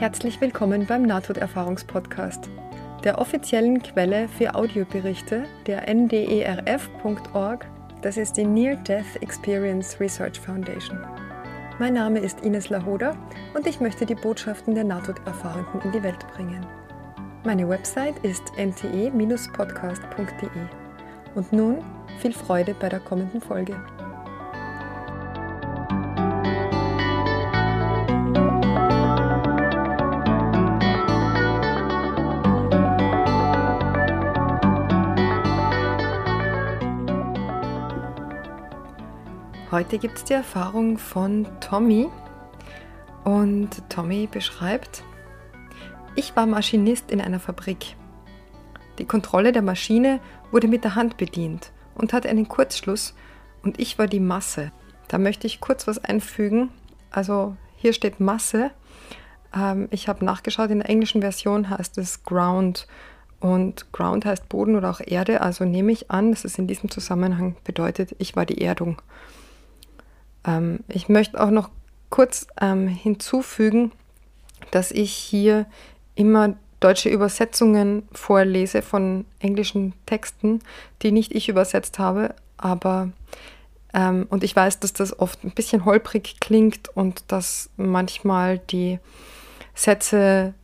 Herzlich willkommen beim Nahtoderfahrungspodcast, der offiziellen Quelle für Audioberichte der NDERF.org, das ist die Near Death Experience Research Foundation. Mein Name ist Ines Lahoda und ich möchte die Botschaften der Nahtoderfahrenden in die Welt bringen. Meine Website ist nte-podcast.de. Und nun viel Freude bei der kommenden Folge. Heute gibt es die Erfahrung von Tommy und Tommy beschreibt: Ich war Maschinist in einer Fabrik. Die Kontrolle der Maschine wurde mit der Hand bedient und hatte einen Kurzschluss und ich war die Masse. Da möchte ich kurz was einfügen. Also hier steht Masse. Ich habe nachgeschaut, in der englischen Version heißt es Ground und Ground heißt Boden oder auch Erde. Also nehme ich an, dass es in diesem Zusammenhang bedeutet, ich war die Erdung. Ich möchte auch noch kurz hinzufügen, dass ich hier immer deutsche Übersetzungen vorlese von englischen Texten, die nicht ich übersetzt habe, und ich weiß, dass das oft ein bisschen holprig klingt und dass manchmal die Sätze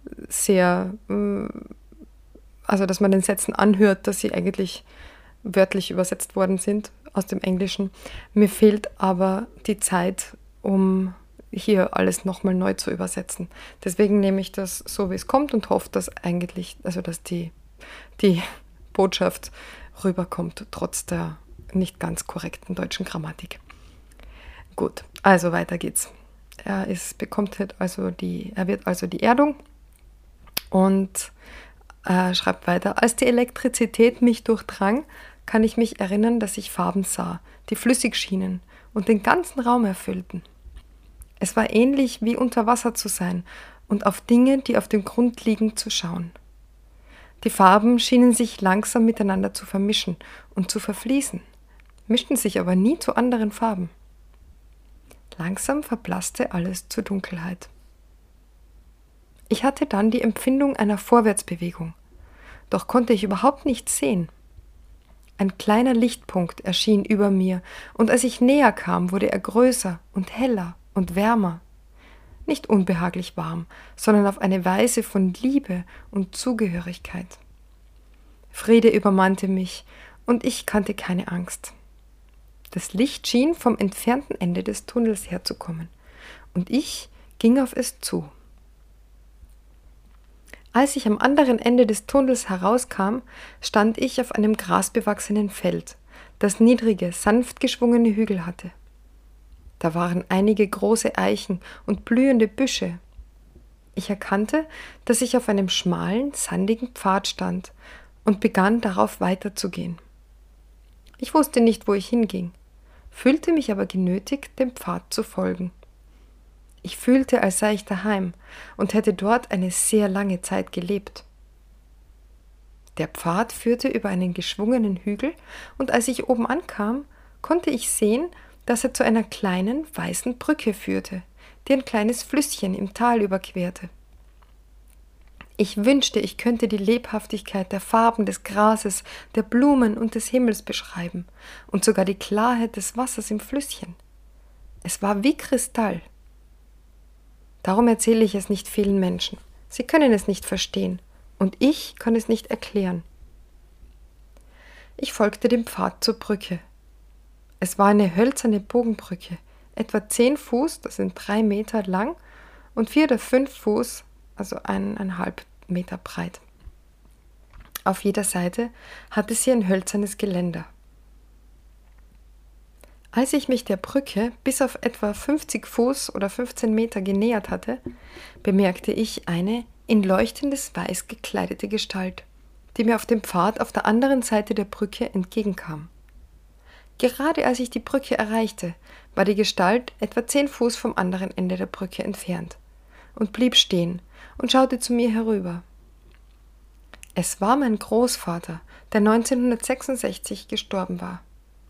dass man den Sätzen anhört, dass sie eigentlich wörtlich übersetzt worden sind aus dem Englischen. Mir fehlt aber die Zeit, um hier alles nochmal neu zu übersetzen. Deswegen nehme ich das so, wie es kommt und hoffe, dass die Botschaft rüberkommt, trotz der nicht ganz korrekten deutschen Grammatik. Gut, also weiter geht's. Er wird also die Erdung und schreibt weiter: Als die Elektrizität mich durchdrang, kann ich mich erinnern, dass ich Farben sah, die flüssig schienen und den ganzen Raum erfüllten. Es war ähnlich wie unter Wasser zu sein und auf Dinge, die auf dem Grund liegen, zu schauen. Die Farben schienen sich langsam miteinander zu vermischen und zu verfließen, mischten sich aber nie zu anderen Farben. Langsam verblasste alles zur Dunkelheit. Ich hatte dann die Empfindung einer Vorwärtsbewegung, doch konnte ich überhaupt nichts sehen. Ein kleiner Lichtpunkt erschien über mir, und als ich näher kam, wurde er größer und heller und wärmer. Nicht unbehaglich warm, sondern auf eine Weise von Liebe und Zugehörigkeit. Friede übermannte mich, und ich kannte keine Angst. Das Licht schien vom entfernten Ende des Tunnels herzukommen, und ich ging auf es zu. Als ich am anderen Ende des Tunnels herauskam, stand ich auf einem grasbewachsenen Feld, das niedrige, sanft geschwungene Hügel hatte. Da waren einige große Eichen und blühende Büsche. Ich erkannte, dass ich auf einem schmalen, sandigen Pfad stand und begann darauf weiterzugehen. Ich wusste nicht, wo ich hinging, fühlte mich aber genötigt, dem Pfad zu folgen. Ich fühlte, als sei ich daheim und hätte dort eine sehr lange Zeit gelebt. Der Pfad führte über einen geschwungenen Hügel, und als ich oben ankam, konnte ich sehen, dass er zu einer kleinen, weißen Brücke führte, die ein kleines Flüsschen im Tal überquerte. Ich wünschte, ich könnte die Lebhaftigkeit der Farben des Grases, der Blumen und des Himmels beschreiben und sogar die Klarheit des Wassers im Flüsschen. Es war wie Kristall. Darum erzähle ich es nicht vielen Menschen. Sie können es nicht verstehen und ich kann es nicht erklären. Ich folgte dem Pfad zur Brücke. Es war eine hölzerne Bogenbrücke, etwa 10 Fuß, das sind 3 Meter lang, und 4 oder 5 Fuß, also 1,5 Meter breit. Auf jeder Seite hatte sie ein hölzernes Geländer. Als ich mich der Brücke bis auf etwa 50 Fuß oder 15 Meter genähert hatte, bemerkte ich eine in leuchtendes Weiß gekleidete Gestalt, die mir auf dem Pfad auf der anderen Seite der Brücke entgegenkam. Gerade als ich die Brücke erreichte, war die Gestalt etwa 10 Fuß vom anderen Ende der Brücke entfernt und blieb stehen und schaute zu mir herüber. Es war mein Großvater, der 1966 gestorben war.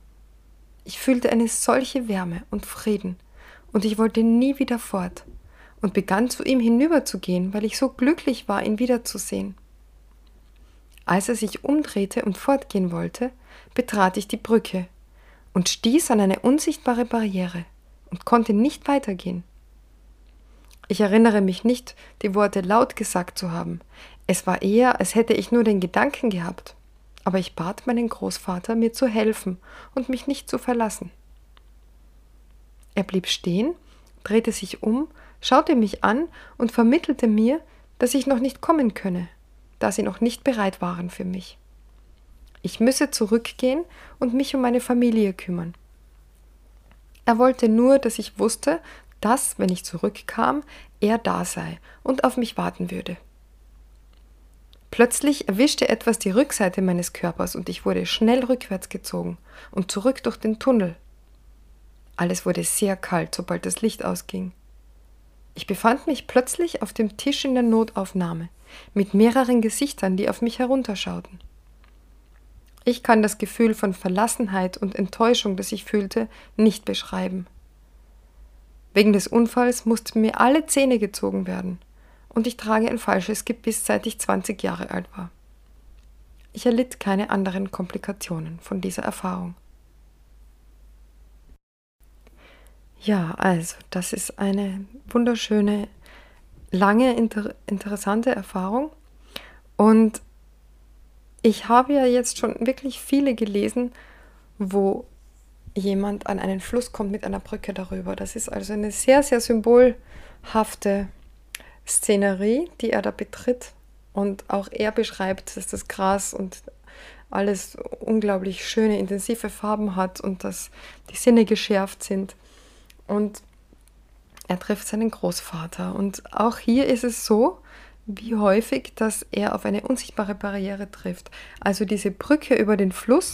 Ich fühlte eine solche Wärme und Frieden und ich wollte nie wieder fort und begann zu ihm hinüberzugehen, weil ich so glücklich war, ihn wiederzusehen. Als er sich umdrehte und fortgehen wollte, betrat ich die Brücke und stieß an eine unsichtbare Barriere und konnte nicht weitergehen. Ich erinnere mich nicht, die Worte laut gesagt zu haben. Es war eher, als hätte ich nur den Gedanken gehabt. Aber ich bat meinen Großvater, mir zu helfen und mich nicht zu verlassen. Er blieb stehen, drehte sich um, schaute mich an und vermittelte mir, dass ich noch nicht kommen könne, da sie noch nicht bereit waren für mich. Ich müsse zurückgehen und mich um meine Familie kümmern. Er wollte nur, dass ich wusste, dass, wenn ich zurückkam, er da sei und auf mich warten würde. Plötzlich erwischte etwas die Rückseite meines Körpers und ich wurde schnell rückwärts gezogen und zurück durch den Tunnel. Alles wurde sehr kalt, sobald das Licht ausging. Ich befand mich plötzlich auf dem Tisch in der Notaufnahme, mit mehreren Gesichtern, die auf mich herunterschauten. Ich kann das Gefühl von Verlassenheit und Enttäuschung, das ich fühlte, nicht beschreiben. Wegen des Unfalls mussten mir alle Zähne gezogen werden und ich trage ein falsches Gebiss, seit ich 20 Jahre alt war. Ich erlitt keine anderen Komplikationen von dieser Erfahrung. Ja, also das ist eine wunderschöne, lange, interessante Erfahrung und ich habe ja jetzt schon wirklich viele gelesen, wo jemand an einen Fluss kommt mit einer Brücke darüber. Das ist also eine sehr, sehr symbolhafte Szenerie, die er da betritt. Und auch er beschreibt, dass das Gras und alles unglaublich schöne, intensive Farben hat und dass die Sinne geschärft sind. Und er trifft seinen Großvater. Und auch hier ist es so, wie häufig, dass er auf eine unsichtbare Barriere trifft. Also diese Brücke über den Fluss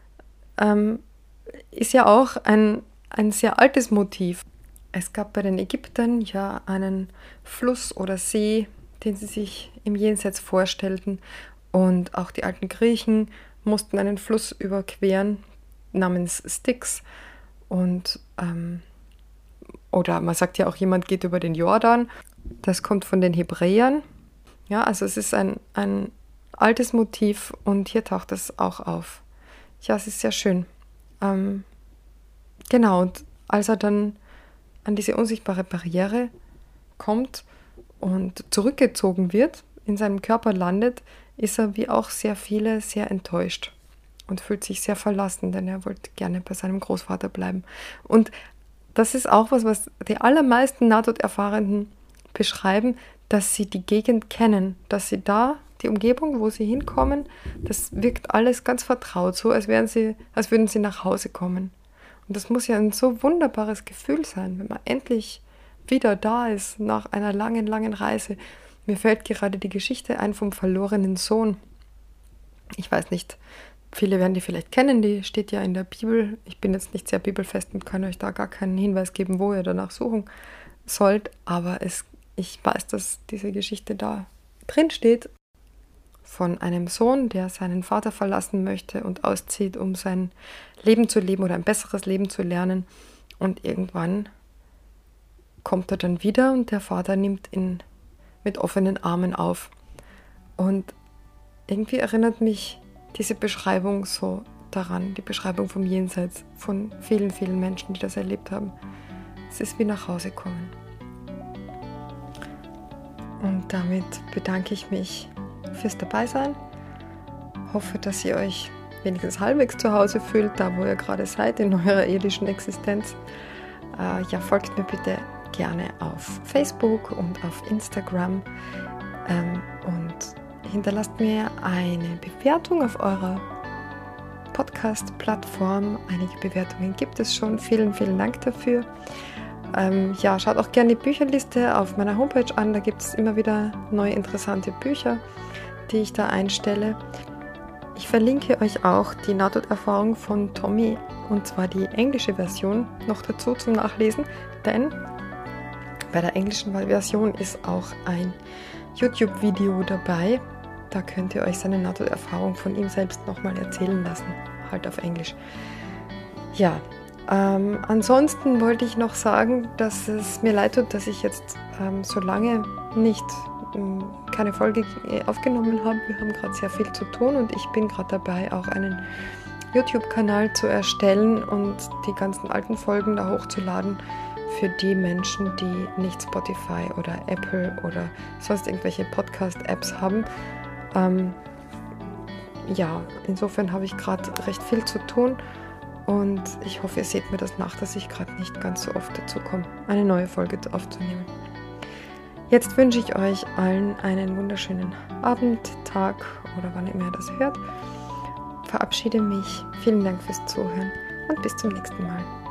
ist ja auch ein sehr altes Motiv. Es gab bei den Ägyptern ja einen Fluss oder See, den sie sich im Jenseits vorstellten. Und auch die alten Griechen mussten einen Fluss überqueren namens Styx. Und oder man sagt ja auch, jemand geht über den Jordan. Das kommt von den Hebräern. Ja, also es ist ein altes Motiv und hier taucht es auch auf. Ja, es ist sehr schön. Genau, und als er dann an diese unsichtbare Barriere kommt und zurückgezogen wird, in seinem Körper landet, ist er wie auch sehr viele sehr enttäuscht und fühlt sich sehr verlassen, denn er wollte gerne bei seinem Großvater bleiben. Und das ist auch was die allermeisten Nahtoderfahrenen beschreiben, dass sie die Gegend kennen, dass sie da, die Umgebung, wo sie hinkommen, das wirkt alles ganz vertraut, so als würden sie nach Hause kommen. Und das muss ja ein so wunderbares Gefühl sein, wenn man endlich wieder da ist nach einer langen, langen Reise. Mir fällt gerade die Geschichte ein vom verlorenen Sohn. Ich weiß nicht, viele werden die vielleicht kennen, die steht ja in der Bibel. Ich bin jetzt nicht sehr bibelfest und kann euch da gar keinen Hinweis geben, wo ihr danach suchen sollt, aber ich weiß, dass diese Geschichte da drin steht von einem Sohn, der seinen Vater verlassen möchte und auszieht, um sein Leben zu leben oder ein besseres Leben zu lernen. Und irgendwann kommt er dann wieder und der Vater nimmt ihn mit offenen Armen auf. Und irgendwie erinnert mich diese Beschreibung so daran, die Beschreibung vom Jenseits von vielen, vielen Menschen, die das erlebt haben. Es ist wie nach Hause kommen. Und damit bedanke ich mich fürs Dabeisein. Hoffe, dass ihr euch wenigstens halbwegs zu Hause fühlt, da wo ihr gerade seid in eurer irdischen Existenz. Folgt mir bitte gerne auf Facebook und auf Instagram und hinterlasst mir eine Bewertung auf eurer Podcast-Plattform. Einige Bewertungen gibt es schon. Vielen, vielen Dank dafür. Schaut auch gerne die Bücherliste auf meiner Homepage an. Da gibt es immer wieder neue interessante Bücher, die ich da einstelle. Ich verlinke euch auch die Nahtoderfahrung von Tommy, und zwar die englische Version, noch dazu zum Nachlesen, denn bei der englischen Version ist auch ein YouTube-Video dabei. Da könnt ihr euch seine Nahtoderfahrung von ihm selbst nochmal erzählen lassen, halt auf Englisch. Ja, Ansonsten wollte ich noch sagen, dass es mir leid tut, dass ich jetzt so lange nicht keine Folge aufgenommen habe. Wir haben gerade sehr viel zu tun und ich bin gerade dabei, auch einen YouTube-Kanal zu erstellen und die ganzen alten Folgen da hochzuladen für die Menschen, die nicht Spotify oder Apple oder sonst irgendwelche Podcast-Apps haben. Ja, insofern habe ich gerade recht viel zu tun. Und ich hoffe, ihr seht mir das nach, dass ich gerade nicht ganz so oft dazu komme, eine neue Folge aufzunehmen. Jetzt wünsche ich euch allen einen wunderschönen Abend, Tag oder wann immer ihr das hört. Verabschiede mich. Vielen Dank fürs Zuhören und bis zum nächsten Mal.